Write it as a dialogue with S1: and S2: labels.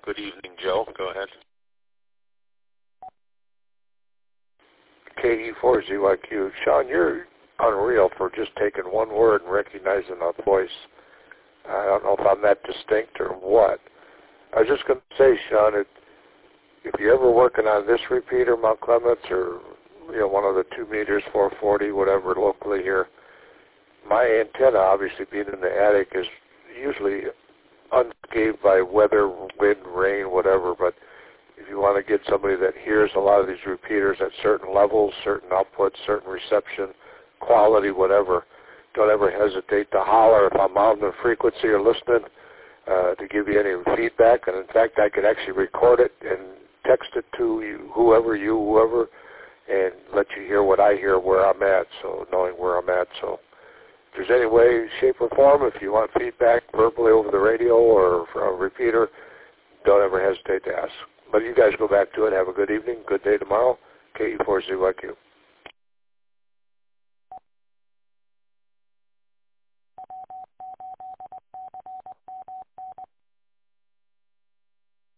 S1: Good evening, Joe. Go ahead.
S2: KE4ZYQ. Sean, you're unreal for just taking one word and recognizing a voice. I don't know if I'm that distinct or what. I was just going to say, Sean, if you're ever working on this repeater, Mount Clements, or one of the 2 meters, 440, whatever, locally here, my antenna, obviously being in the attic, is usually unscathed by weather, wind, rain, whatever. But if you want to get somebody that hears a lot of these repeaters at certain levels, certain outputs, certain reception, quality, whatever, don't ever hesitate to holler if I'm on the frequency or listening to give you any feedback. And in fact, I could actually record it and text it to you, whoever, and let you hear what I hear where I'm at, so knowing where I'm at. So if there's any way, shape, or form, if you want feedback verbally over the radio or from a repeater, don't ever hesitate to ask. But you guys go back to it. Have a good evening, good day tomorrow. KE4ZYQ.